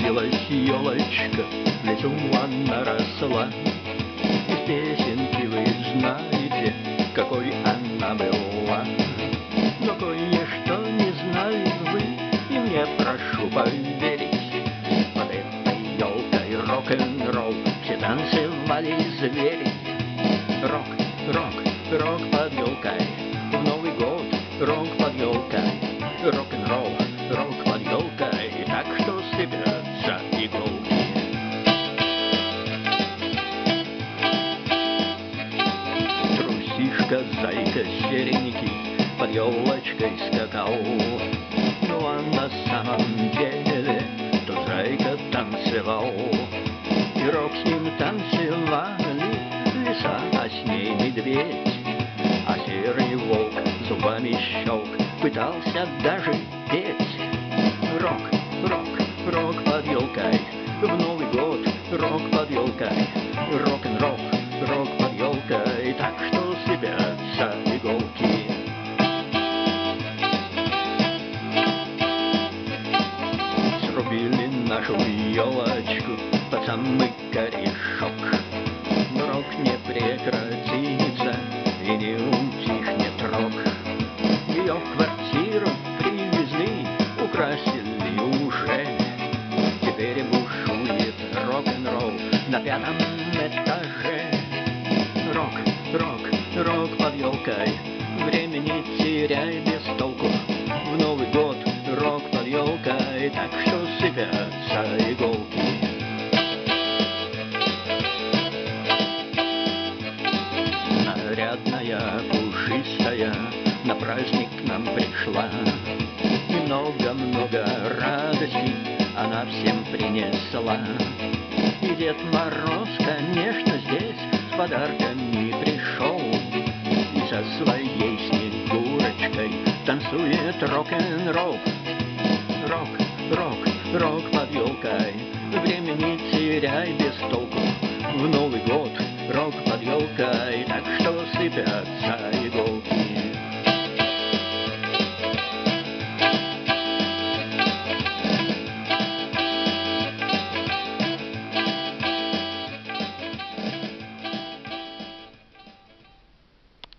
Появилась елочка, в лесу она росла. Из песенки вы знаете, какой она была. Но кое-что не знали вы, и мне прошу поверить. Под этой елкой рок-н-ролл все танцевали звери. Рок, рок, рок под елкой, в Новый год рок под елкой, рок-н-ролл, рок под елкой, так что сыпятся иголки. Трусишка, зайка, серенький под елочкой скакал. Ну а на самом деле то зайка танцевал. И рок с ним танцевали, лиса, а с ней медведь. А серый волк зубами щелк, пытался даже петь. Рок, рок, рок под елкой, в Новый год рок под елкой, рок-н-ролл, рок под елкой, так что сыпятся иголки. Срубили нашу елочку под самый корешок. Но рок не прекратится и не утихнет рок. Ее в квартиру привезли, украсили уже. Теперь бушует рок-н-ролл на 5-м этаже. Рок, рок, рок под елкой, времени теряй без толку. В Новый год рок под елкой, так что сыпятся иголки. Нарядная, пушистая на праздник к нам пришла. И много-много радостей она всем принесла. И Дед Мороз, конечно, здесь с подарками пришел. И со своей Снегурочкой танцует рок-н-ролл. Рок, рок, рок под елкой, времени теряй без толку. В Новый год рок под елкой, так что сыпятся иголки.